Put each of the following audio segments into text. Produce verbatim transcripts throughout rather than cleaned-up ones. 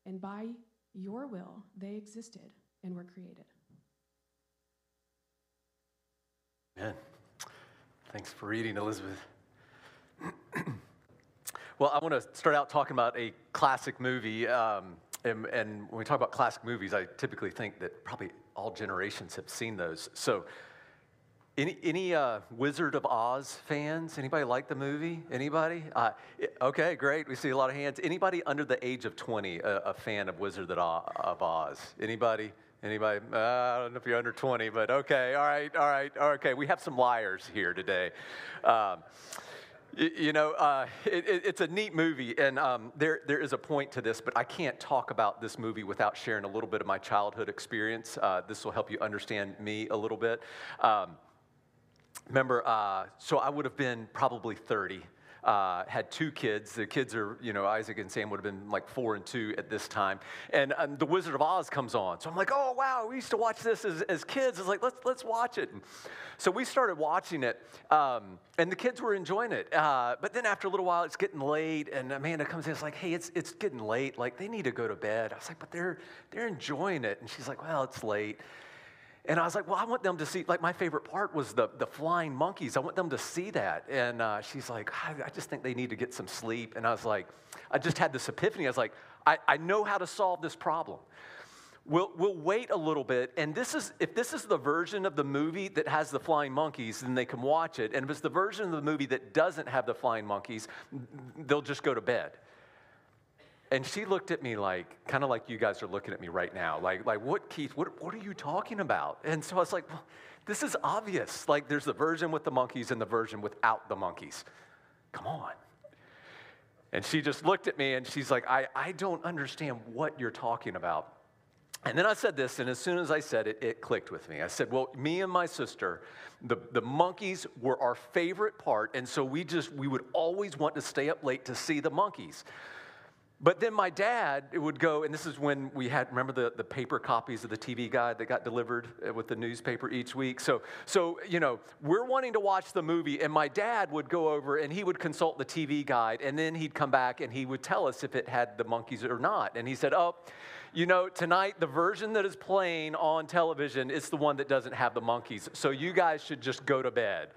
and by your will, they existed and were created. Amen. Thanks for reading, Elizabeth. Well, I want to start out talking about a classic movie. Um, and, and when we talk about classic movies, I typically think that probably all generations have seen those. So, any any uh, Wizard of Oz fans? Anybody like the movie? Anybody? Uh, okay, great. We see a lot of hands. Anybody under the age of twenty a, a fan of Wizard of Oz? Anybody? Anybody? Uh, I don't know if you're under twenty, but okay. All right. All right. Okay. We have some liars here today. Um, you, you know, uh, it, it, it's a neat movie, and um, there there is a point to this, but I can't talk about this movie without sharing a little bit of my childhood experience. Uh, this will help you understand me a little bit. Um, remember, uh, so I would have been probably thirty. Uh, had two kids. The kids are, you know, Isaac and Sam would have been like four and two at this time. And um, The Wizard of Oz comes on. So I'm like, oh, wow, we used to watch this as, as kids. It's like, let's let's watch it. And so we started watching it, um, and the kids were enjoying it. Uh, but then after a little while, it's getting late, and Amanda comes in. It's like, hey, it's it's getting late. Like, they need to go to bed. I was like, but they're they're enjoying it. And she's like, well, it's late. And I was like, well, I want them to see, like, my favorite part was the, the flying monkeys. I want them to see that. And uh, she's like, I, I just think they need to get some sleep. And I was like, I just had this epiphany. I was like, I, I know how to solve this problem. We'll, we'll wait a little bit. And this is, if this is the version of the movie that has the flying monkeys, then they can watch it. And if it's the version of the movie that doesn't have the flying monkeys, they'll just go to bed. And she looked at me like, kind of like you guys are looking at me right now. Like, like what, Keith, what, what are you talking about? And so I was like, well, this is obvious. Like, there's the version with the monkeys and the version without the monkeys. Come on. And she just looked at me and she's like, I, I don't understand what you're talking about. And then I said this, and as soon as I said it, it clicked with me. I said, well, me and my sister, the, the monkeys were our favorite part, and so we just, we would always want to stay up late to see the monkeys. But then my dad would go, and this is when we had, remember the, the paper copies of the T V Guide that got delivered with the newspaper each week? So, so, you know, we're wanting to watch the movie, and my dad would go over and he would consult the T V Guide, and then he'd come back and he would tell us if it had the monkeys or not. And he said, oh, you know, tonight the version that is playing on television is the one that doesn't have the monkeys, so you guys should just go to bed.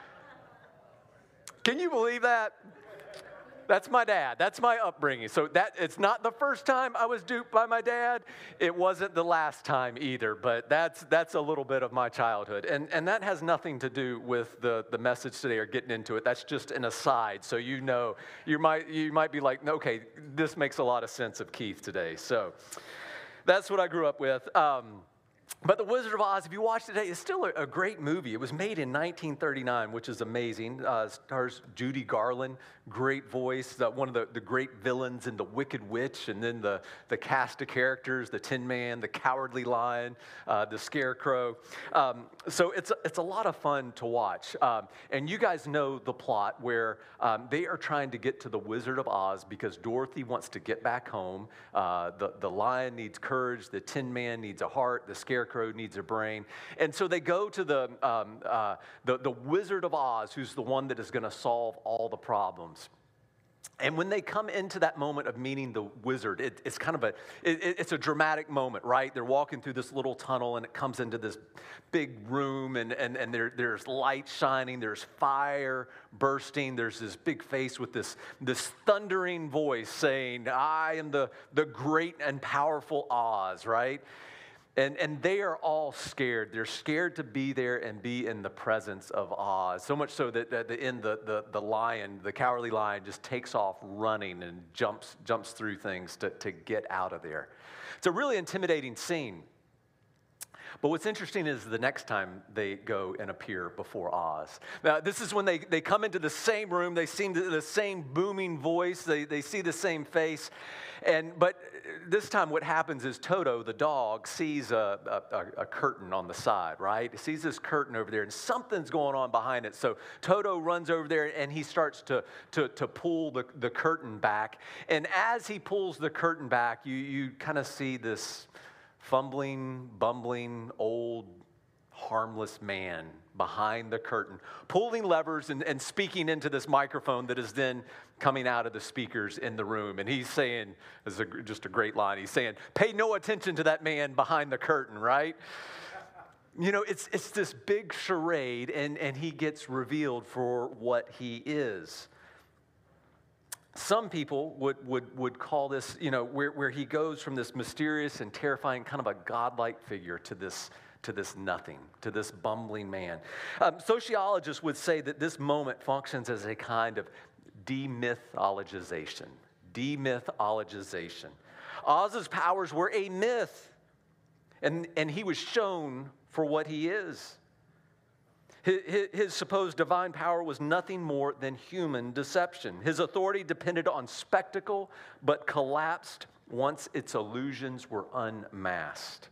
Can you believe that? That's my dad. That's my upbringing. So that it's not the first time I was duped by my dad. It wasn't the last time either, but that's that's a little bit of my childhood. And and that has nothing to do with the, the message today or getting into it. That's just an aside. So you know, you might you might be like, okay, this makes a lot of sense of Keith today. So that's what I grew up with. Um, But The Wizard of Oz, if you watch it today, it's still a, a great movie. It was made in nineteen thirty-nine, which is amazing. Uh, stars Judy Garland, great voice, uh, one of the, the great villains in The Wicked Witch, and then the, the cast of characters, the Tin Man, the Cowardly Lion, uh, the Scarecrow. Um, so it's, it's a lot of fun to watch. Um, and you guys know the plot where um, they are trying to get to the Wizard of Oz because Dorothy wants to get back home. Uh, the, the lion needs courage, the Tin Man needs a heart, the Scarecrow needs a brain. And so they go to the, um, uh, the, the Wizard of Oz, who's the one that is going to solve all the problems. And when they come into that moment of meeting the wizard, it, it's kind of a, it, it's a dramatic moment, right? They're walking through this little tunnel, and it comes into this big room, and, and, and there, there's light shining, there's fire bursting, there's this big face with this, this thundering voice saying, I am the, the great and powerful Oz, right? And, and they are all scared. They're scared to be there and be in the presence of Oz. So much so that at the end, the, the, the lion, the cowardly lion, just takes off running and jumps, jumps through things to, to get out of there. It's a really intimidating scene. But what's interesting is the next time they go and appear before Oz. Now, this is when they, they come into the same room. They see the same booming voice. They, they see the same face. And but this time what happens is Toto, the dog, sees a, a, a curtain on the side, right? He sees this curtain over there, and something's going on behind it. So Toto runs over there, and he starts to, to, to pull the, the curtain back. And as he pulls the curtain back, you, you kind of see this fumbling, bumbling, old, harmless man behind the curtain, pulling levers and, and speaking into this microphone that is then coming out of the speakers in the room. And he's saying, this is a, just a great line, he's saying, pay no attention to that man behind the curtain, right? You know, it's it's this big charade, and, and he gets revealed for what he is. Some people would, would, would call this, you know, where, where he goes from this mysterious and terrifying kind of a godlike figure to this, to this nothing, to this bumbling man. Um, sociologists would say that this moment functions as a kind of demythologization. Demythologization. Oz's powers were a myth, and, and he was shown for what he is. His, his supposed divine power was nothing more than human deception. His authority depended on spectacle, but collapsed once its illusions were unmasked.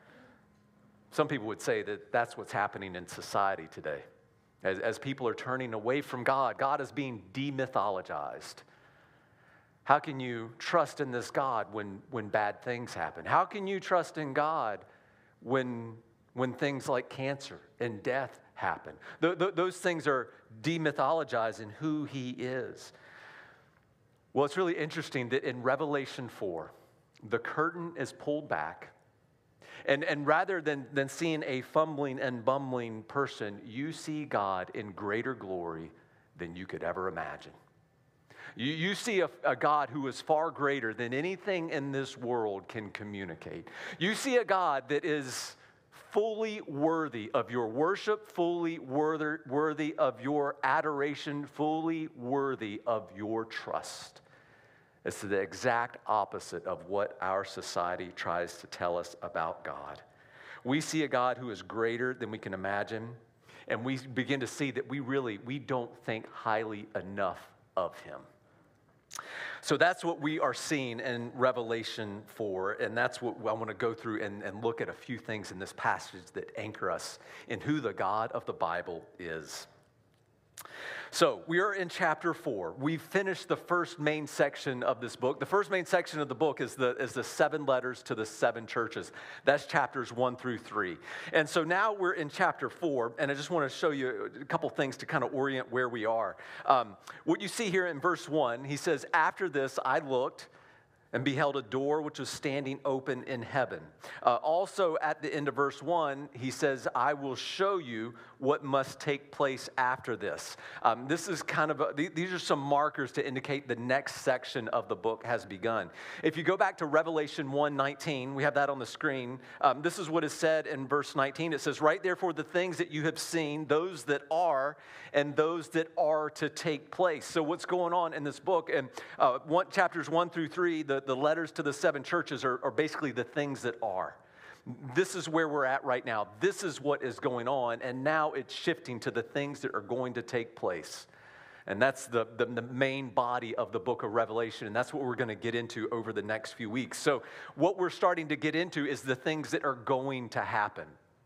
Some people would say that that's what's happening in society today. As, as people are turning away from God, God is being demythologized. How can you trust in this God when, when bad things happen? How can you trust in God when, when things like cancer and death happen? Th- th- those things are demythologizing who he is. Well, it's really interesting that in Revelation four, the curtain is pulled back. And, and rather than, than seeing a fumbling and bumbling person, you see God in greater glory than you could ever imagine. You, you see a, a God who is far greater than anything in this world can communicate. You see a God that is fully worthy of your worship, fully worthy, worthy of your adoration, fully worthy of your trust. It's the exact opposite of what our society tries to tell us about God. We see a God who is greater than we can imagine, and we begin to see that we really, we don't think highly enough of him. So that's what we are seeing in Revelation four, and that's what I want to go through and, and look at a few things in this passage that anchor us in who the God of the Bible is. So we are in chapter four. We've finished the first main section of this book. The first main section of the book is the, is the seven letters to the seven churches. That's chapters one through three. And so now we're in chapter four, and I just want to show you a couple things to kind of orient where we are. Um, what you see here in verse one, he says, after this I looked and beheld a door which was standing open in heaven. Uh, also at the end of verse one, he says, I will show you what must take place after this. Um, this is kind of, a, these are some markers to indicate the next section of the book has begun. If you go back to Revelation one nineteen, we have that on the screen. Um, this is what is said in verse nineteen. It says, right therefore the things that you have seen, those that are, and those that are to take place. So what's going on in this book? And uh, one, chapters one through three, the The letters to the seven churches are, are basically the things that are. This is where we're at right now. This is what is going on, and now it's shifting to the things that are going to take place. And that's the, the, the main body of the book of Revelation, and that's what we're going to get into over the next few weeks. So what we're starting to get into is the things that are going to happen.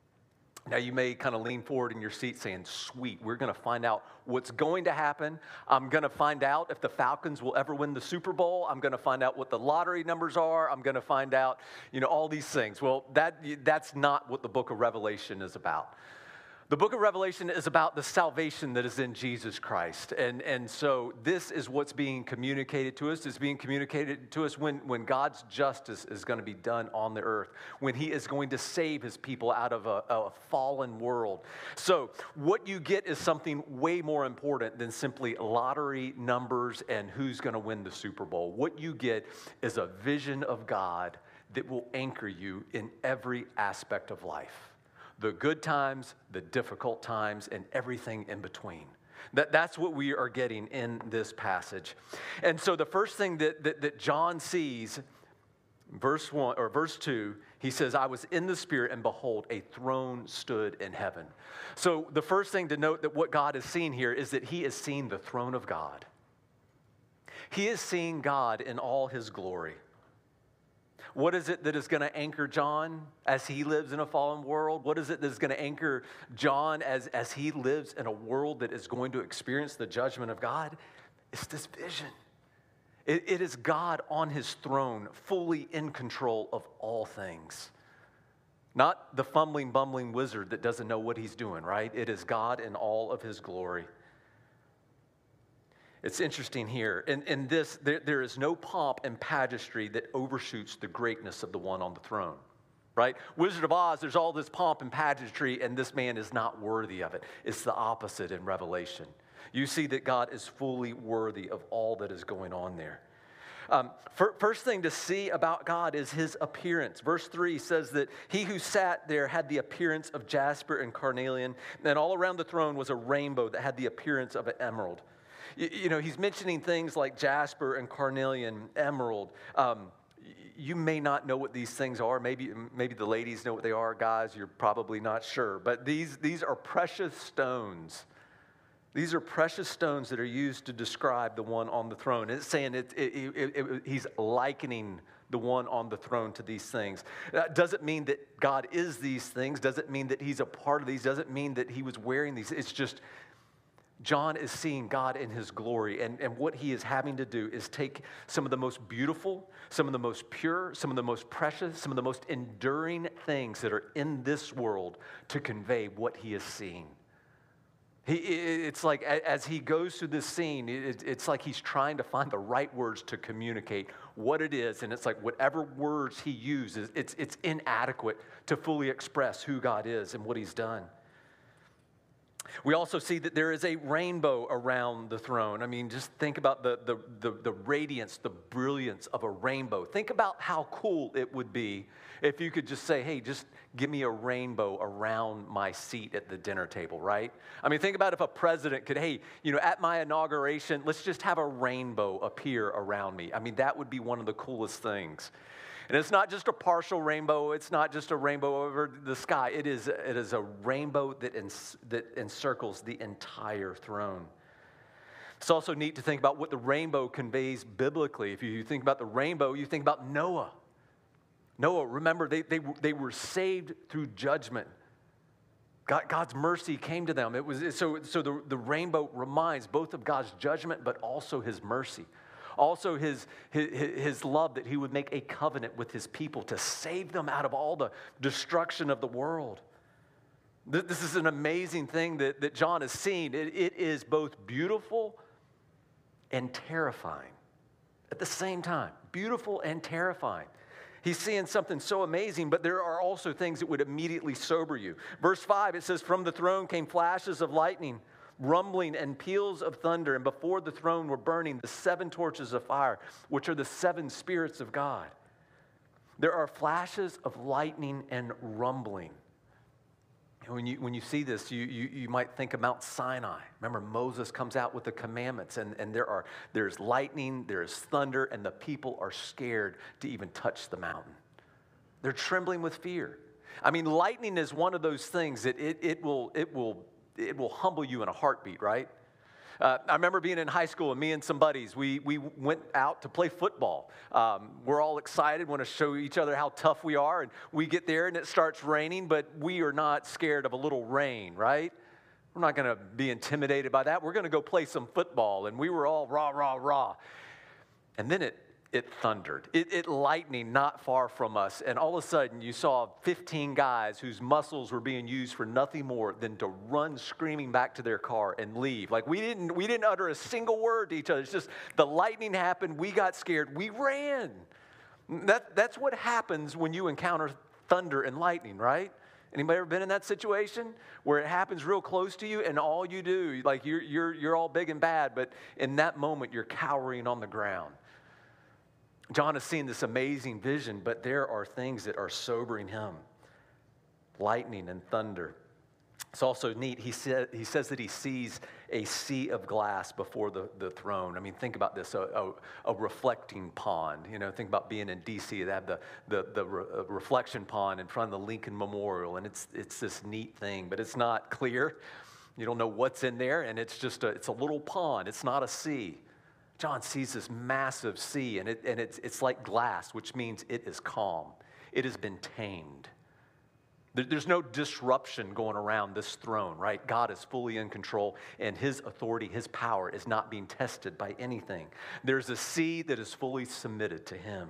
Now, you may kind of lean forward in your seat saying, sweet, we're going to find out what's going to happen. I'm going to find out if the Falcons will ever win the Super Bowl. I'm going to find out what the lottery numbers are. I'm going to find out, you know, all these things. Well, that that's not what the book of Revelation is about. The book of Revelation is about the salvation that is in Jesus Christ. And, and so this is what's being communicated to us. It's being communicated to us when, when God's justice is going to be done on the earth, when he is going to save his people out of a, a fallen world. So what you get is something way more important than simply lottery numbers and who's going to win the Super Bowl. What you get is a vision of God that will anchor you in every aspect of life. The good times, the difficult times, and everything in between. That, that's what we are getting in this passage. And so the first thing that, that, that John sees, verse one or verse two, he says, I was in the Spirit, and behold, a throne stood in heaven. So the first thing to note that what God is seeing here is that he is seeing the throne of God. He is seeing God in all his glory. What is it that is going to anchor John as he lives in a fallen world? What is it that is going to anchor John as, as he lives in a world that is going to experience the judgment of God? It's this vision. It, it is God on his throne, fully in control of all things. Not the fumbling, bumbling wizard that doesn't know what he's doing, right? It is God in all of his glory. It's interesting here. In, in this, there, there is no pomp and pageantry that overshoots the greatness of the one on the throne, right? Wizard of Oz, there's all this pomp and pageantry, and this man is not worthy of it. It's the opposite in Revelation. You see that God is fully worthy of all that is going on there. Um, first thing to see about God is his appearance. Verse three says that he who sat there had the appearance of jasper and carnelian, and all around the throne was a rainbow that had the appearance of an emerald. You, you know, he's mentioning things like jasper and carnelian, emerald. Um, you may not know what these things are. Maybe, maybe the ladies know what they are. Guys, you're probably not sure. But these, these are precious stones. These are precious stones that are used to describe the one on the throne. It's saying it, it, it, it, he's likening the one on the throne to these things. That doesn't mean that God is these things. Doesn't mean that he's a part of these. Doesn't mean that he was wearing these. It's just John is seeing God in his glory. And, and what he is having to do is take some of the most beautiful, some of the most pure, some of the most precious, some of the most enduring things that are in this world to convey what he is seeing. He, it's like as he goes through this scene, it's like he's trying to find the right words to communicate what it is. And it's like whatever words he uses, it's, it's inadequate to fully express who God is and what he's done. We also see that there is a rainbow around the throne. I mean, just think about the, the, the, the radiance, the brilliance of a rainbow. Think about how cool it would be if you could just say, hey, just give me a rainbow around my seat at the dinner table, right? I mean, think about if a president could, hey, you know, at my inauguration, let's just have a rainbow appear around me. I mean, that would be one of the coolest things. And it's not just a partial rainbow. It's not just a rainbow over the sky. It is, it is a rainbow that, ens- that encircles the entire throne. It's also neat to think about what the rainbow conveys biblically. If you think about the rainbow, you think about Noah. Noah, remember, they, they, they were saved through judgment. God, God's mercy came to them. It was so, so the, the rainbow reminds both of God's judgment, but also his mercy. Also his, his, his love that he would make a covenant with his people to save them out of all the destruction of the world. This is an amazing thing that, that John has seen. It, it is both beautiful and terrifying at the same time. Beautiful and terrifying. He's seeing something so amazing, but there are also things that would immediately sober you. Verse five, it says, from the throne came flashes of lightning, rumbling and peals of thunder, and before the throne were burning the seven torches of fire, which are the seven spirits of God. There are flashes of lightning and rumbling. And when you, when you see this, you, you, you might think of Mount Sinai. Remember, Moses comes out with the commandments, and, and there are there's lightning, there's thunder, and the people are scared to even touch the mountain. They're trembling with fear. I mean, lightning is one of those things that it, it will it will it will humble you in a heartbeat, right? Uh, I remember being in high school, and me and some buddies, we we went out to play football. Um, we're all excited, want to show each other how tough we are, and we get there, and it starts raining, but we are not scared of a little rain, right? We're not going to be intimidated by that. We're going to go play some football, and we were all rah, rah, rah. And then it It thundered. It, it lightning not far from us. And all of a sudden, you saw fifteen guys whose muscles were being used for nothing more than to run screaming back to their car and leave. Like we didn't, we didn't utter a single word to each other. It's just the lightning happened. We got scared. We ran. That, that's what happens when you encounter thunder and lightning, right? Anybody ever been in that situation where it happens real close to you and all you do, like you're, you're, you're all big and bad, but in that moment, you're cowering on the ground. John has seen this amazing vision, but there are things that are sobering him. Lightning and thunder. It's also neat. He, said, he says that he sees a sea of glass before the, the throne. I mean, think about this, a, a, a reflecting pond. You know, think about being in D C They have the, the, the re, reflection pond in front of the Lincoln Memorial, and it's, it's this neat thing, but it's not clear. You don't know what's in there, and it's just a, it's a little pond. It's not a sea. John sees this massive sea, and, it, and it's, it's like glass, which means it is calm. It has been tamed. There, there's no disruption going around this throne, right? God is fully in control, and his authority, his power is not being tested by anything. There's a sea that is fully submitted to him.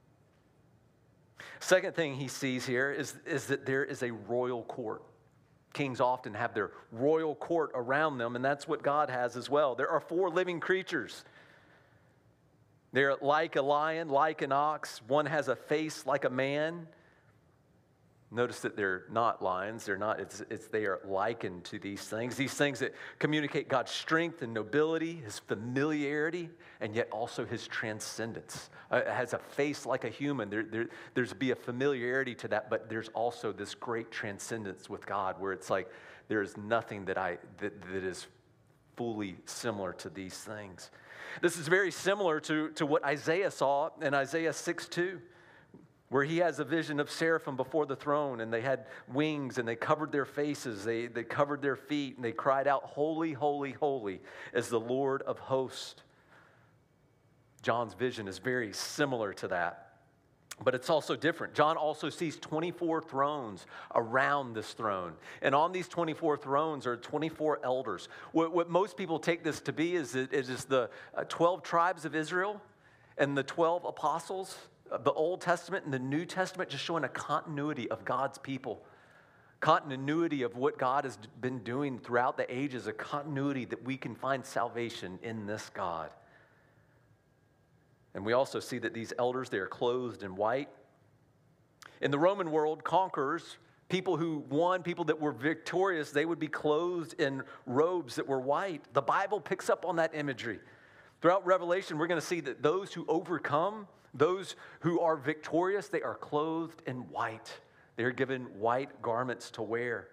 Second thing he sees here is, is that there is a royal court. kings often have their royal court around them, and that's what God has as well. There are four living creatures. They're like a lion, like an ox. One has a face like a man. Notice that they're not lions. They're not, it's, it's, they are likened to these things. These things that communicate God's strength and nobility, his familiarity, and yet also his transcendence. Uh, it has a face like a human. There, there, there's be a familiarity to that, but there's also this great transcendence with God where it's like there is nothing that I that, that is fully similar to these things. This is very similar to, to what Isaiah saw in Isaiah six two. Where he has a vision of seraphim before the throne, and they had wings, and they covered their faces, they, they covered their feet, and they cried out, "Holy, holy, holy is the Lord of hosts." John's vision is very similar to that, but it's also different. John also sees twenty-four thrones around this throne, and on these twenty-four thrones are twenty-four elders. What, what most people take this to be is it, it is the uh, twelve tribes of Israel and the twelve apostles, the Old Testament and the New Testament, just showing a continuity of God's people. Continuity of what God has been doing throughout the ages, a continuity that we can find salvation in this God. And we also see that these elders, they are clothed in white. In the Roman world, conquerors, people who won, people that were victorious, they would be clothed in robes that were white. The Bible picks up on that imagery. Throughout Revelation, we're going to see that those who overcome, those who are victorious, they are clothed in white. They are given white garments to wear.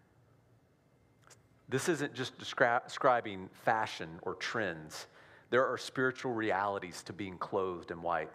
This isn't just descri- describing fashion or trends. There are spiritual realities to being clothed in white.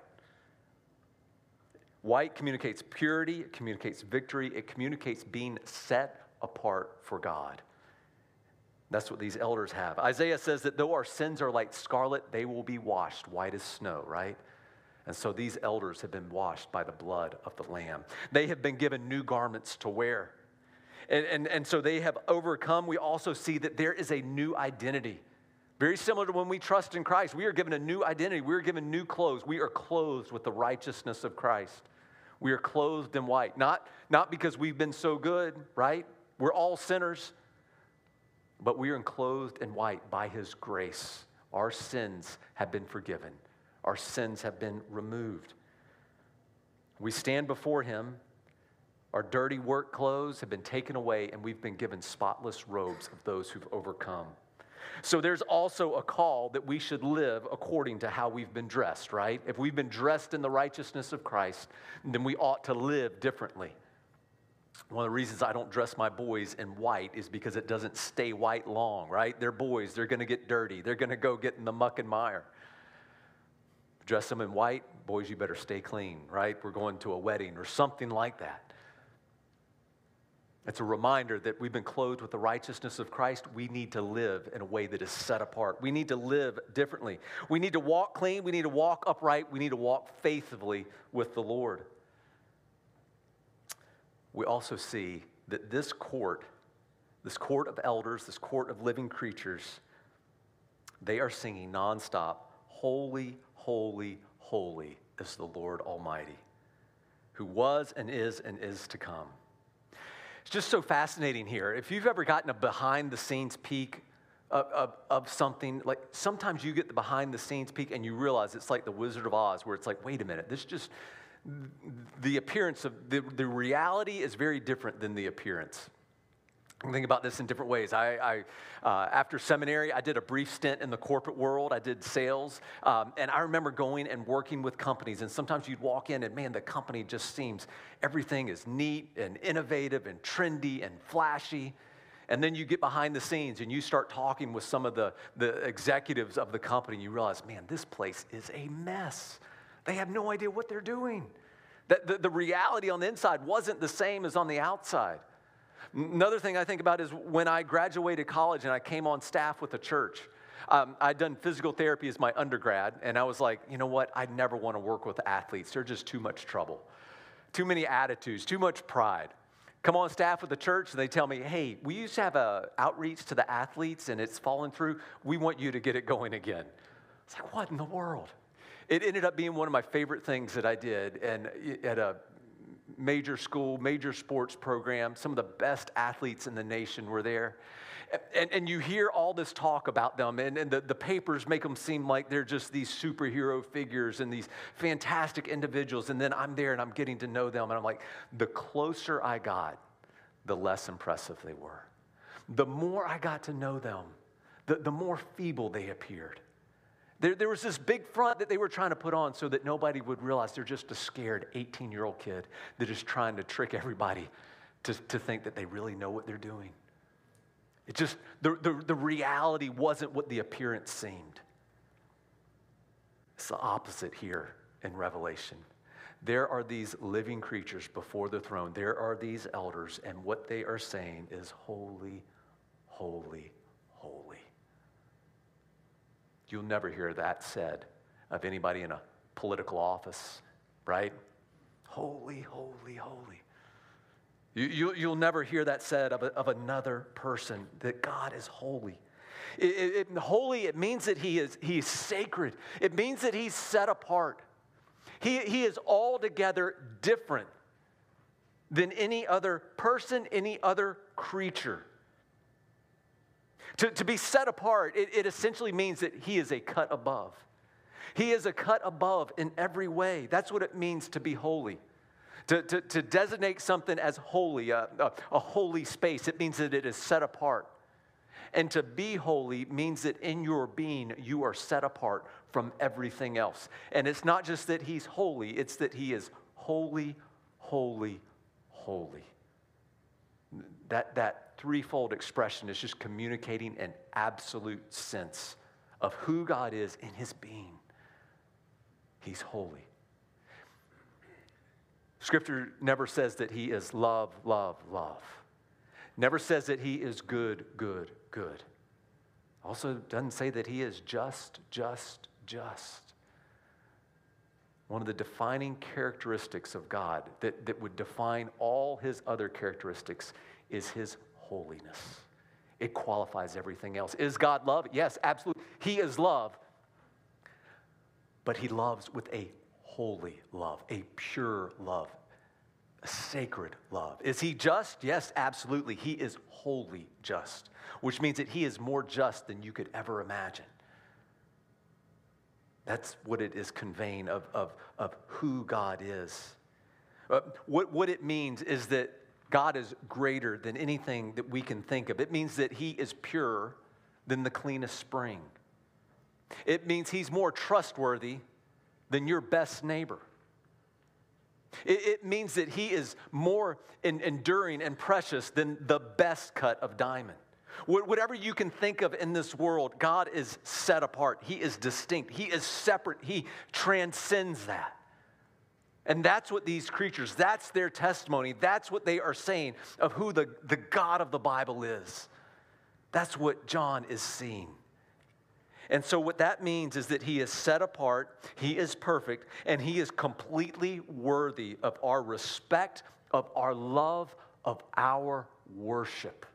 White communicates purity, it communicates victory, it communicates being set apart for God. That's what these elders have. Isaiah says that though our sins are like scarlet, they will be washed white as snow, right? And so these elders have been washed by the blood of the Lamb. They have been given new garments to wear. And, and, and so they have overcome. We also see that there is a new identity. Very similar to when we trust in Christ. We are given a new identity. We are given new clothes. We are clothed with the righteousness of Christ. We are clothed in white. Not, not because we've been so good, right? We're all sinners. But we are clothed in white by his grace. Our sins have been forgiven. Our sins have been removed. We stand before him. Our dirty work clothes have been taken away, and we've been given spotless robes of those who've overcome. So there's also a call that we should live according to how we've been dressed, right? If we've been dressed in the righteousness of Christ, then we ought to live differently. One of the reasons I don't dress my boys in white is because it doesn't stay white long, right? They're boys. They're going to get dirty. They're going to go get in the muck and mire. Dress them in white, boys, you better stay clean, right? We're going to a wedding or something like that. It's a reminder that we've been clothed with the righteousness of Christ. We need to live in a way that is set apart. We need to live differently. We need to walk clean. We need to walk upright. We need to walk faithfully with the Lord. We also see that this court, this court of elders, this court of living creatures, they are singing nonstop, "Holy, holy, holy is the Lord Almighty, who was and is and is to come." It's just so fascinating here. If you've ever gotten a behind-the-scenes peek of, of, of something, like sometimes you get the behind-the-scenes peek and you realize it's like the Wizard of Oz, where it's like, wait a minute, this just, the appearance of, the, the reality is very different than the appearance. I think about this in different ways. I, I uh, after seminary, I did a brief stint in the corporate world. I did sales, um, and I remember going and working with companies. And sometimes you'd walk in, and man, the company just seems everything is neat and innovative and trendy and flashy. And then you get behind the scenes, and you start talking with some of the the executives of the company. And you realize, man, this place is a mess. They have no idea what they're doing. That the, the reality on the inside wasn't the same as on the outside. Another thing I think about is when I graduated college and I came on staff with a church. Um, I'd done physical therapy as my undergrad, and I was like, you know what? I'd never want to work with athletes. They're just too much trouble. Too many attitudes, too much pride. Come on staff with the church, and they tell me, hey, we used to have an outreach to the athletes, and it's fallen through. We want you to get it going again. It's like, what in the world? It ended up being one of my favorite things that I did, and at a major school, major sports program. Some of the best athletes in the nation were there. And, and you hear all this talk about them, and, and the, the papers make them seem like they're just these superhero figures and these fantastic individuals. And then I'm there and I'm getting to know them, and I'm like, the closer I got, the less impressive they were. The more I got to know them, the, the more feeble they appeared. There, there was this big front that they were trying to put on so that nobody would realize they're just a scared eighteen-year-old kid that is trying to trick everybody to, to think that they really know what they're doing. It just, the, the, the reality wasn't what the appearance seemed. It's the opposite here in Revelation. There are these living creatures before the throne. There are these elders, and what they are saying is holy, holy, holy. You'll never hear that said of anybody in a political office, right? Holy, holy, holy. You, you, you'll never hear that said of, a, of another person, that God is holy. It, it, it, holy, it means that he is, he is sacred. It means that he's set apart. He, he is altogether different than any other person, any other creature. To, to be set apart, it, it essentially means that he is a cut above. He is a cut above in every way. That's what it means to be holy. To, to, to designate something as holy, a, a, a holy space, it means that it is set apart. And to be holy means that in your being, you are set apart from everything else. And it's not just that he's holy, it's that he is holy, holy, holy. That, that threefold expression is just communicating an absolute sense of who God is in his being. He's holy. Scripture never says that he is love, love, love. Never says that he is good, good, good. Also doesn't say that he is just, just, just. One of the defining characteristics of God that, that would define all his other characteristics is his holiness. It qualifies everything else. Is God love? Yes, absolutely. He is love. But he loves with a holy love, a pure love, a sacred love. Is he just? Yes, absolutely. He is wholly just, which means that he is more just than you could ever imagine. That's what it is conveying of, of, of who God is. Uh, what, what it means is that God is greater than anything that we can think of. It means that he is purer than the cleanest spring. It means he's more trustworthy than your best neighbor. It, it means that he is more in, enduring and precious than the best cut of diamond. Whatever you can think of in this world, God is set apart. He is distinct. He is separate. He transcends that. And that's what these creatures, that's their testimony. That's what they are saying of who the, the God of the Bible is. That's what John is seeing. And so what that means is that he is set apart, he is perfect, and he is completely worthy of our respect, of our love, of our worship.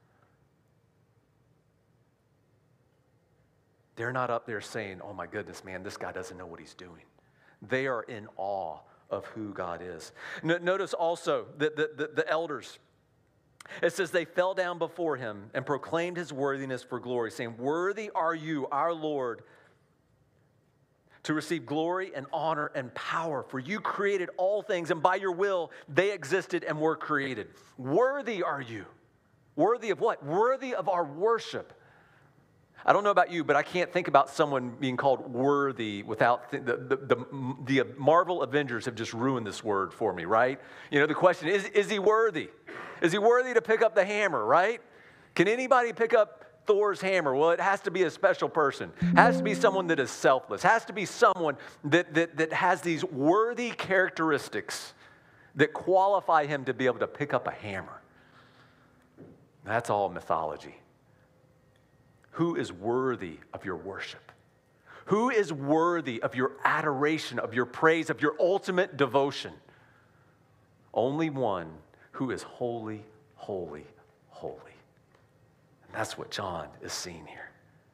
They're not up there saying, oh my goodness, man, this guy doesn't know what he's doing. They are in awe of who God is. Notice also that the, the, the elders, it says they fell down before him and proclaimed his worthiness for glory, saying, worthy are you, our Lord, to receive glory and honor and power, for you created all things, and by your will they existed and were created. Worthy are you. Worthy of what? Worthy of our worship. I don't know about you, but I can't think about someone being called worthy without th- the, the, the, the Marvel Avengers have just ruined this word for me, right? You know, the question is, is he worthy? Is he worthy to pick up the hammer, right? Can anybody pick up Thor's hammer? Well, it has to be a special person. It has to be someone that is selfless. It has to be someone that, that, that has these worthy characteristics that qualify him to be able to pick up a hammer. That's all mythology. Who is worthy of your worship? Who is worthy of your adoration, of your praise, of your ultimate devotion? Only one who is holy, holy, holy. And that's what John is seeing here.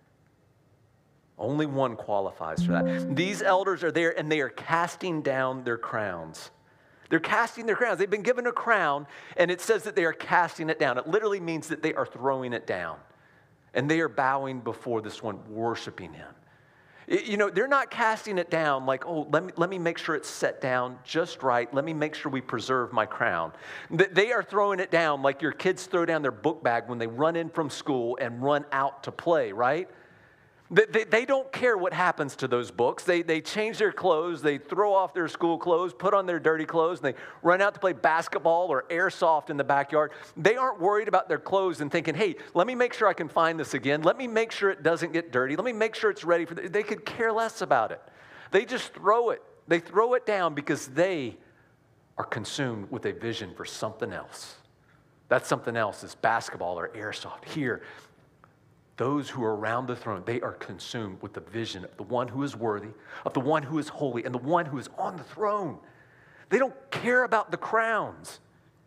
Only one qualifies for that. These elders are there and they are casting down their crowns. They're casting their crowns. They've been given a crown, and it says that they are casting it down. It literally means that they are throwing it down. And they are bowing before this one, worshiping him. You know, they're not casting it down like, oh, let me, let me make sure it's set down just right. Let me make sure we preserve my crown. They are throwing it down like your kids throw down their book bag when they run in from school and run out to play, right? They, they, they don't care what happens to those books. They, they change their clothes. They throw off their school clothes, put on their dirty clothes, and they run out to play basketball or airsoft in the backyard. They aren't worried about their clothes and thinking, hey, let me make sure I can find this again. Let me make sure it doesn't get dirty. Let me make sure it's ready for the... They could care less about it. They just throw it. They throw it down because they are consumed with a vision for something else. That something else is basketball or airsoft. Here, those who are around the throne, they are consumed with the vision of the one who is worthy, of the one who is holy, and the one who is on the throne. They don't care about the crowns.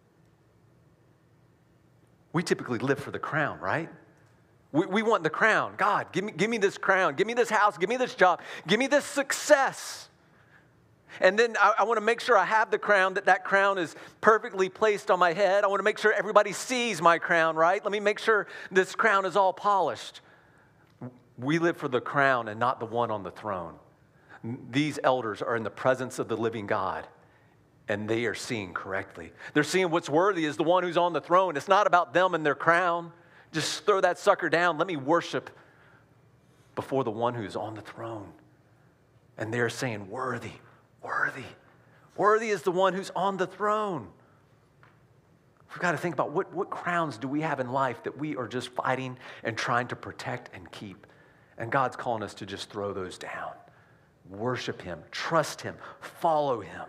We typically live for the crown, right? We, we want the crown. God, give me, give me this crown. Give me this house. Give me this job. Give me this success. And then I, I want to make sure I have the crown, that that crown is perfectly placed on my head. I want to make sure everybody sees my crown, right? Let me make sure this crown is all polished. We live for the crown and not the one on the throne. These elders are in the presence of the living God, and they are seeing correctly. They're seeing what's worthy is the one who's on the throne. It's not about them and their crown. Just throw that sucker down. Let me worship before the one who's on the throne. And they're saying, worthy. Worthy. Worthy is the one who's on the throne. We've got to think about what, what crowns do we have in life that we are just fighting and trying to protect and keep. And God's calling us to just throw those down. Worship him. Trust him. Follow him.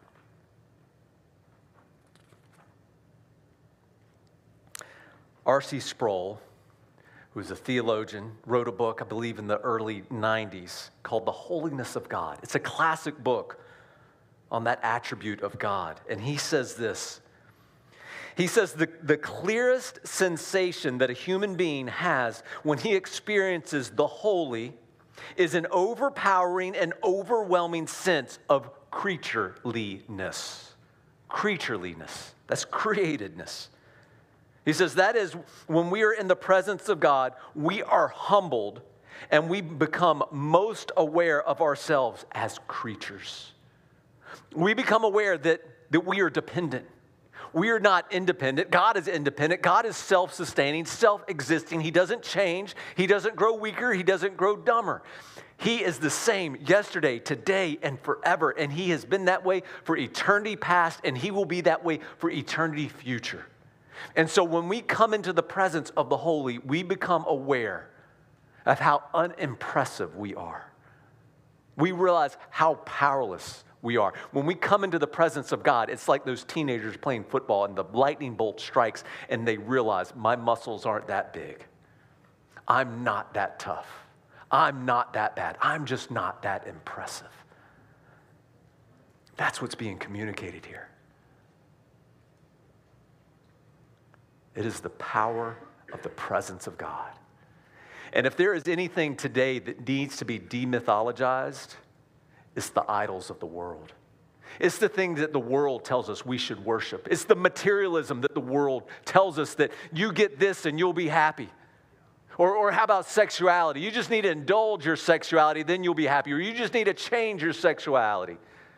R C Sproul, who is a theologian, wrote a book, I believe in the early nineties, called The Holiness of God. It's a classic book on that attribute of God. And he says this. He says the, the clearest sensation that a human being has when he experiences the holy is an overpowering and overwhelming sense of creatureliness. Creatureliness. That's createdness. He says that is when we are in the presence of God, we are humbled and we become most aware of ourselves as creatures. We become aware that, that we are dependent. We are not independent. God is independent. God is self-sustaining, self-existing. He doesn't change. He doesn't grow weaker. He doesn't grow dumber. He is the same yesterday, today, and forever. And he has been that way for eternity past, and he will be that way for eternity future. And so when we come into the presence of the holy, we become aware of how unimpressive we are. We realize how powerless we are. When we come into the presence of God, it's like those teenagers playing football and the lightning bolt strikes and they realize my muscles aren't that big. I'm not that tough. I'm not that bad. I'm just not that impressive. That's what's being communicated here. It is the power of the presence of God. And if there is anything today that needs to be demythologized, it's the idols of the world. It's the things that the world tells us we should worship. It's the materialism that the world tells us that you get this and you'll be happy. Or, or how about sexuality? You just need to indulge your sexuality, then you'll be happy. Or you just need to change your sexuality.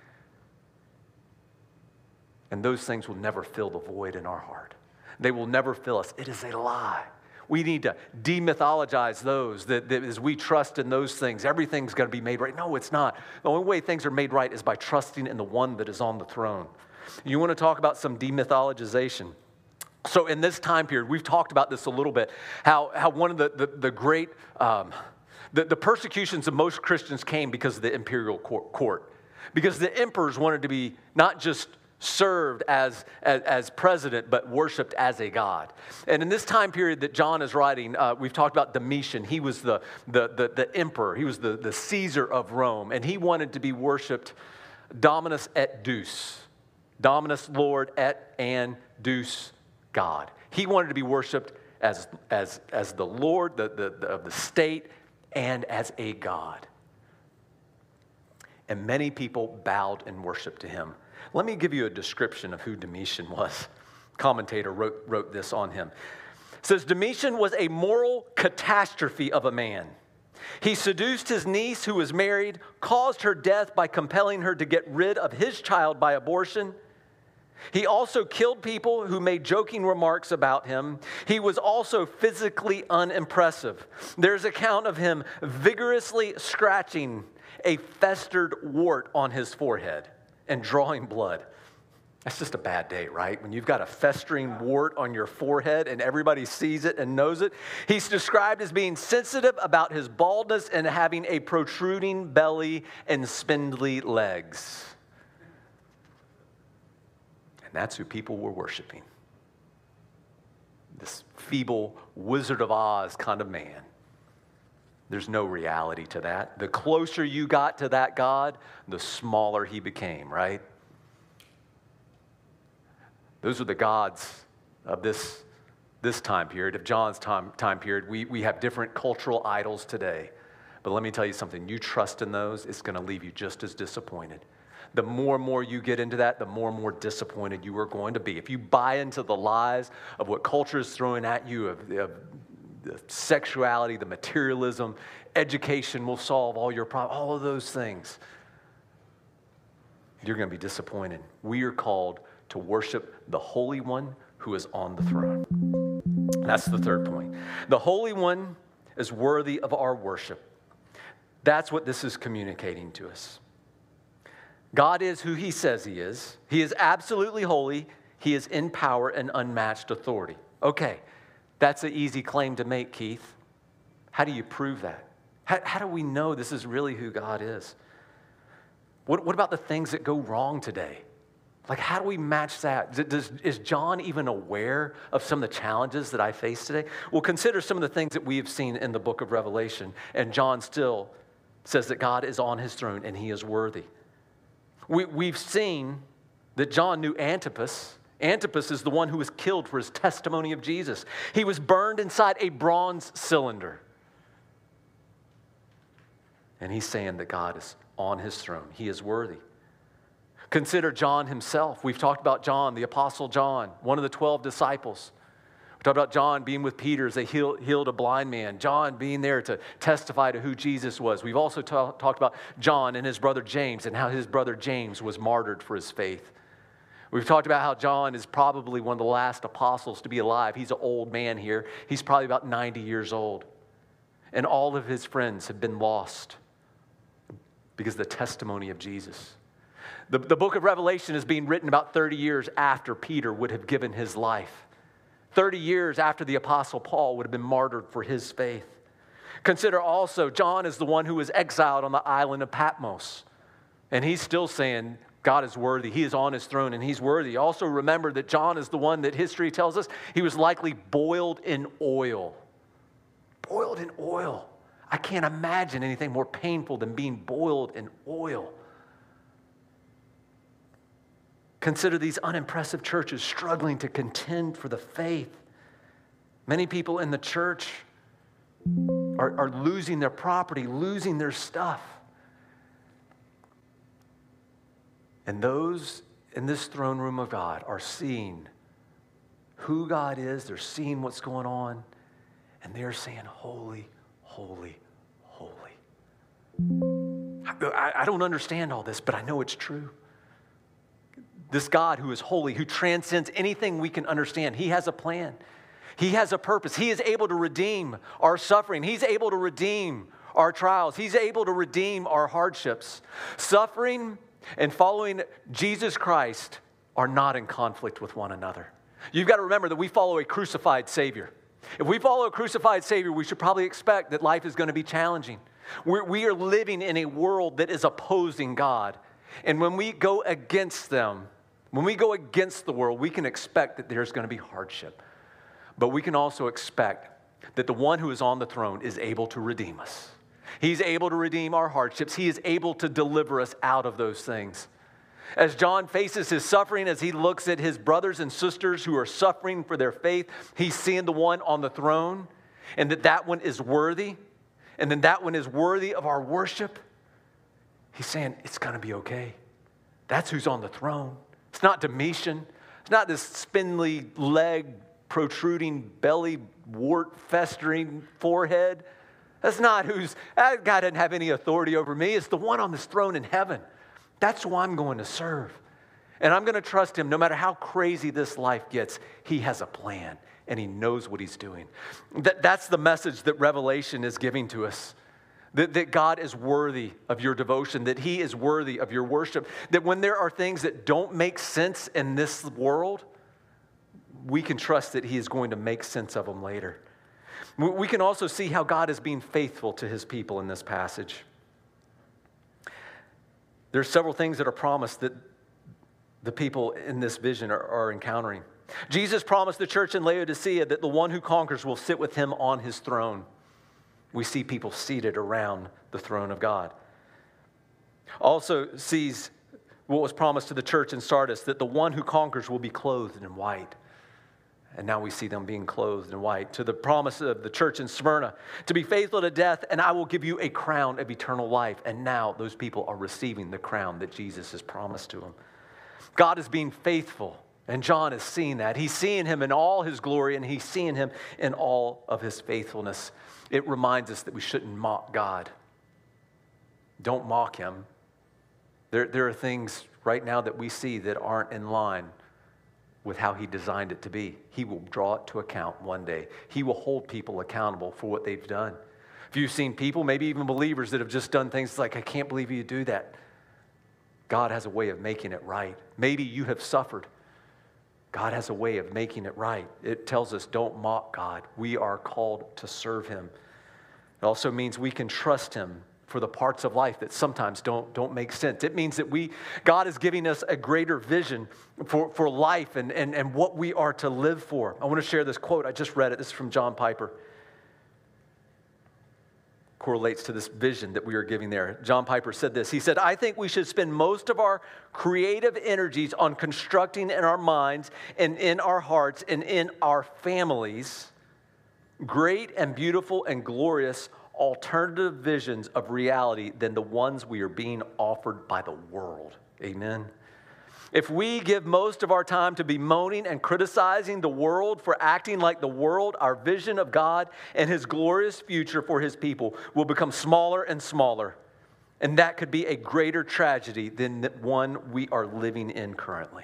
And those things will never fill the void in our heart. They will never fill us. It is a lie. We need to demythologize those, that, that as we trust in those things, everything's going to be made right. No, it's not. The only way things are made right is by trusting in the one that is on the throne. You want to talk about some demythologization. So in this time period, we've talked about this a little bit, how, how one of the, the, the great, um, the, the persecutions of most Christians came because of the imperial court. Because the emperors wanted to be not just served as, as, as president, but worshiped as a god. And in this time period that John is writing, uh, we've talked about Domitian. He was the, the, the, the emperor. He was the, the Caesar of Rome. And he wanted to be worshiped Dominus et Deus. Dominus, Lord, et and Deus, God. He wanted to be worshiped as, as, as the Lord the, the, the, of the state and as a god. and many people bowed and worshiped to him. Let me give you a description of who Domitian was. Commentator wrote, wrote this on him. It says, Domitian was a moral catastrophe of a man. He seduced his niece who was married, caused her death by compelling her to get rid of his child by abortion. He also killed people who made joking remarks about him. He was also physically unimpressive. There's an account of him vigorously scratching a festered wart on his forehead and drawing blood. That's just a bad day, right? When you've got a festering wart on your forehead and everybody sees it and knows it. He's described as being sensitive about his baldness and having a protruding belly and spindly legs. And that's who people were worshiping. This feeble Wizard of Oz kind of man. There's no reality to that. The closer you got to that God, the smaller he became, right? Those are the gods of this, this time period, of John's time, time period. We, we have different cultural idols today. But let me tell you something. You trust in those, it's going to leave you just as disappointed. The more and more you get into that, the more and more disappointed you are going to be. If you buy into the lies of what culture is throwing at you, of, of the sexuality, the materialism, education will solve all your problems, all of those things, you're going to be disappointed. We are called to worship the Holy One who is on the throne. That's the third point. The Holy One is worthy of our worship. That's what this is communicating to us. God is who he says he is. He is absolutely holy. He is in power and unmatched authority. Okay, that's an easy claim to make, Keith. How do you prove that? How, how do we know this is really who God is? What, what about the things that go wrong today? Like, how do we match that? Does, is John even aware of some of the challenges that I face today? Well, consider some of the things that we have seen in the book of Revelation. And John still says that God is on his throne and he is worthy. We, we've seen that John knew Antipas. Antipas is the one who was killed for his testimony of Jesus. He was burned inside a bronze cylinder. And he's saying that God is on his throne. He is worthy. Consider John himself. We've talked about John, the Apostle John, one of the twelve disciples. We talked about John being with Peter as they healed, healed a blind man. John being there to testify to who Jesus was. We've also ta- talked about John and his brother James and how his brother James was martyred for his faith. We've talked about how John is probably one of the last apostles to be alive. He's an old man here. He's probably about ninety years old. And all of his friends have been lost because of the testimony of Jesus. The, the book of Revelation is being written about thirty years after Peter would have given his life. thirty years after the Apostle Paul would have been martyred for his faith. Consider also, John is the one who was exiled on the island of Patmos. And he's still saying, God is worthy. He is on his throne and he's worthy. Also remember that John is the one that history tells us he was likely boiled in oil. Boiled in oil. I can't imagine anything more painful than being boiled in oil. Consider these unimpressive churches struggling to contend for the faith. Many people in the church are, are losing their property, losing their stuff. And those in this throne room of God are seeing who God is. They're seeing what's going on. And they're saying, holy, holy, holy. I, I don't understand all this, but I know it's true. This God who is holy, who transcends anything we can understand, he has a plan. He has a purpose. He is able to redeem our suffering. He's able to redeem our trials. He's able to redeem our hardships. Suffering and following Jesus Christ are not in conflict with one another. You've got to remember that we follow a crucified Savior. If we follow a crucified Savior, we should probably expect that life is going to be challenging. We're, we are living in a world that is opposing God. And when we go against them, when we go against the world, we can expect that there's going to be hardship. But we can also expect that the one who is on the throne is able to redeem us. He's able to redeem our hardships. He is able to deliver us out of those things. As John faces his suffering, as he looks at his brothers and sisters who are suffering for their faith, he's seeing the one on the throne, and that that one is worthy, and then that one is worthy of our worship. He's saying it's going to be okay. That's who's on the throne. It's not Domitian. It's not this spindly leg, protruding belly, wart festering forehead. That's not who's, that guy doesn't have any authority over me. It's the one on this throne in heaven. That's who I'm going to serve. And I'm going to trust him no matter how crazy this life gets. He has a plan and he knows what he's doing. That, that's the message that Revelation is giving to us. That, that God is worthy of your devotion, that he is worthy of your worship, that when there are things that don't make sense in this world, we can trust that he is going to make sense of them later. We can also see how God is being faithful to his people in this passage. There are several things that are promised that the people in this vision are, are encountering. Jesus promised the church in Laodicea that the one who conquers will sit with him on his throne. We see people seated around the throne of God. Also sees what was promised to the church in Sardis, that the one who conquers will be clothed in white. And now we see them being clothed in white. To the promise of the church in Smyrna, to be faithful to death, and I will give you a crown of eternal life. And now those people are receiving the crown that Jesus has promised to them. God is being faithful, and John is seeing that. He's seeing him in all his glory, and he's seeing him in all of his faithfulness. It reminds us that we shouldn't mock God. Don't mock him. There, there are things right now that we see that aren't in line with how he designed it to be. He will draw it to account one day. He will hold people accountable for what they've done. If you've seen people, maybe even believers, that have just done things like, I can't believe you do that. God has a way of making it right. Maybe you have suffered. God has a way of making it right. It tells us don't mock God. We are called to serve him. It also means we can trust him for the parts of life that sometimes don't, don't make sense. It means that we, God is giving us a greater vision for, for life and, and, and what we are to live for. I want to share this quote. I just read it. This is from John Piper. Correlates to this vision that we are giving there. John Piper said this. He said, I think we should spend most of our creative energies on constructing in our minds and in our hearts and in our families great and beautiful and glorious alternative visions of reality than the ones we are being offered by the world. Amen. If we give most of our time to bemoaning and criticizing the world for acting like the world, our vision of God and his glorious future for his people will become smaller and smaller. And that could be a greater tragedy than the one we are living in currently.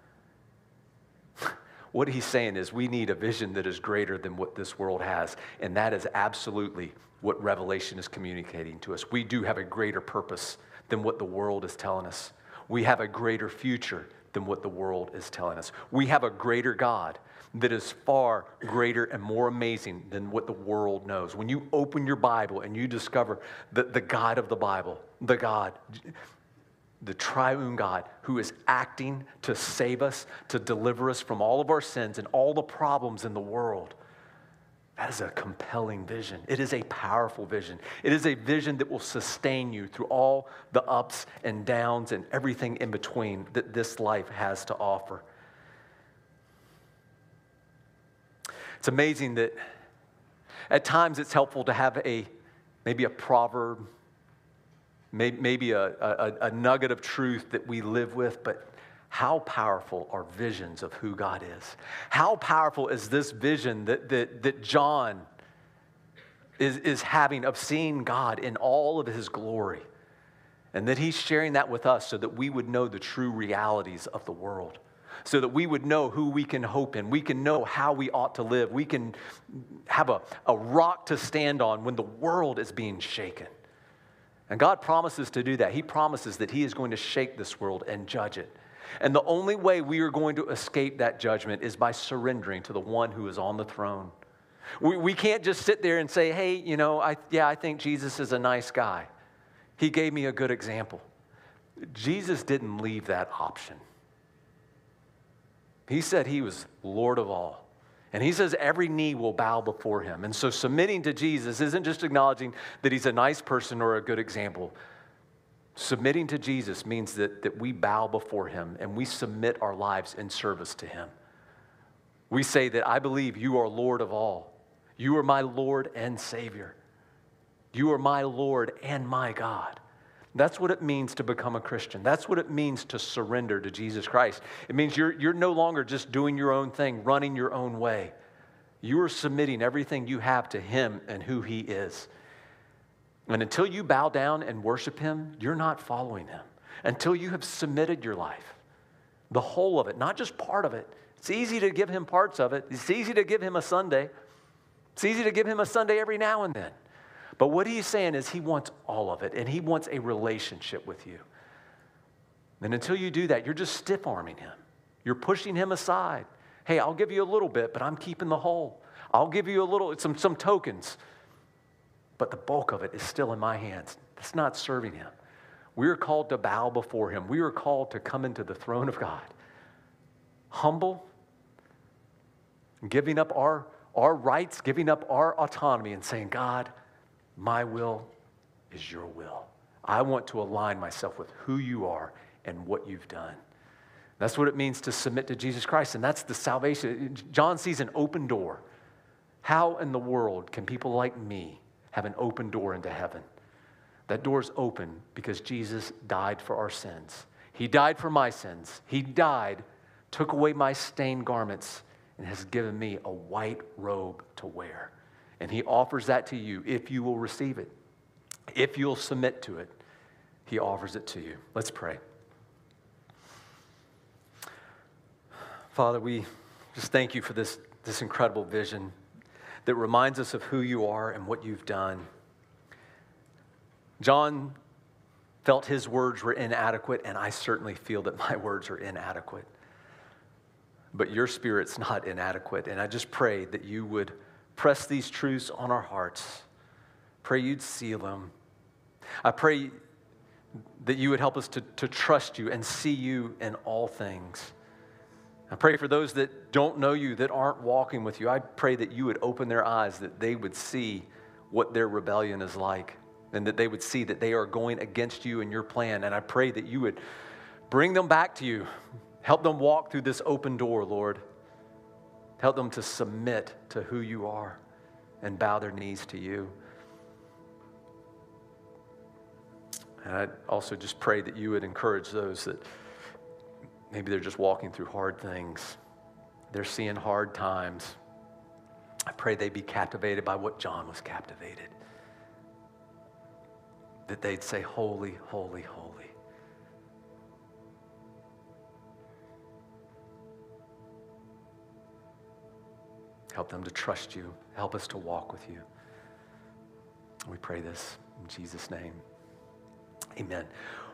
What he's saying is we need a vision that is greater than what this world has. And that is absolutely what Revelation is communicating to us. We do have a greater purpose than what the world is telling us. We have a greater future than what the world is telling us. We have a greater God that is far greater and more amazing than what the world knows. When you open your Bible and you discover that the God of the Bible, the God, the triune God who is acting to save us, to deliver us from all of our sins and all the problems in the world, that is a compelling vision. It is a powerful vision. It is a vision that will sustain you through all the ups and downs and everything in between that this life has to offer. It's amazing that at times it's helpful to have a maybe a proverb, maybe a, a, a nugget of truth that we live with, but how powerful are visions of who God is? How powerful is this vision that, that, that John is, is having of seeing God in all of his glory? And that he's sharing that with us so that we would know the true realities of the world. So that we would know who we can hope in. We can know how we ought to live. We can have a, a rock to stand on when the world is being shaken. And God promises to do that. He promises that he is going to shake this world and judge it. And the only way we are going to escape that judgment is by surrendering to the one who is on the throne. We, we can't just sit there and say, hey, you know, I, yeah, I think Jesus is a nice guy. He gave me a good example. Jesus didn't leave that option. He said he was Lord of all. And he says every knee will bow before him. And so submitting to Jesus isn't just acknowledging that he's a nice person or a good example. Submitting to Jesus means that, that we bow before him and we submit our lives in service to him. We say that I believe you are Lord of all. You are my Lord and Savior. You are my Lord and my God. That's what it means to become a Christian. That's what it means to surrender to Jesus Christ. It means you're, you're no longer just doing your own thing, running your own way. You are submitting everything you have to Him and who He is. And until you bow down and worship Him, you're not following Him. Until you have submitted your life, the whole of it, not just part of it. It's easy to give Him parts of it. It's easy to give Him a Sunday. It's easy to give Him a Sunday every now and then. But what He's saying is He wants all of it, and He wants a relationship with you. And until you do that, you're just stiff-arming Him. You're pushing Him aside. Hey, I'll give you a little bit, but I'm keeping the whole. I'll give you a little, some, some tokens, but the bulk of it is still in my hands. That's not serving Him. We are called to bow before Him. We are called to come into the throne of God, humble, giving up our, our rights, giving up our autonomy and saying, God, my will is your will. I want to align myself with who you are and what you've done. That's what it means to submit to Jesus Christ, and that's the salvation. John sees an open door. How in the world can people like me have an open door into heaven? That door's open because Jesus died for our sins. He died for my sins. He died, took away my stained garments, and has given me a white robe to wear. And He offers that to you if you will receive it. If you'll submit to it, He offers it to you. Let's pray. Father, we just thank you for this, this incredible vision that reminds us of who you are and what you've done. John felt his words were inadequate, and I certainly feel that my words are inadequate. But your Spirit's not inadequate, and I just pray that you would press these truths on our hearts. Pray you'd seal them. I pray that you would help us to, to trust you and see you in all things. I pray for those that don't know you, that aren't walking with you. I pray that you would open their eyes, that they would see what their rebellion is like, and that they would see that they are going against you and your plan. And I pray that you would bring them back to you. Help them walk through this open door, Lord. Help them to submit to who you are and bow their knees to you. And I also just pray that you would encourage those that maybe they're just walking through hard things. They're seeing hard times. I pray they be captivated by what John was captivated. That they'd say, holy, holy, holy. Help them to trust you. Help us to walk with you. We pray this in Jesus' name. Amen.